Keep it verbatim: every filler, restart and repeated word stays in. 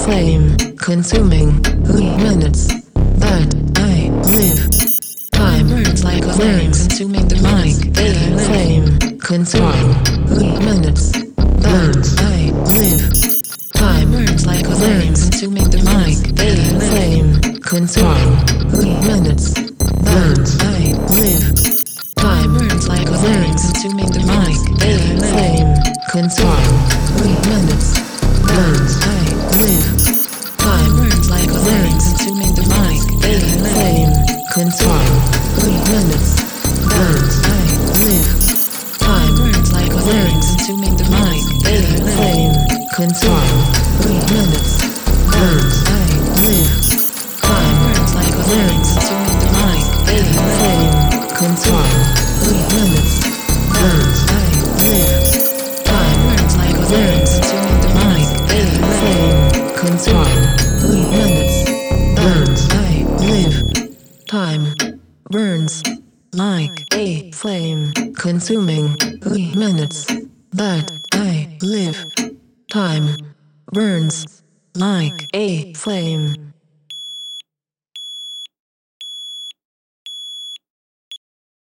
flame, consuming minutes that I live. Time burns like a flame, consuming the mic. A flame, consuming minutes that I live. Time burns like a flame, consuming the mic. A flame, consuming minutes that I live. Time burns like a flame, consuming the mic. A flame, consuming minutes that I live. Time burns like a flame, consuming the mic. A flame, consuming minutes that I live. Time burns like a flame, consuming the mic. A flame, consuming minutes that I live. Time burns like a flame, consuming the mic. A flame, consuming minutes that I live. Time burns like a flame, consuming the mic. A flame, consuming minutes that I live. Time burns like a flame, consuming minutes that I live. Time burns like a flame.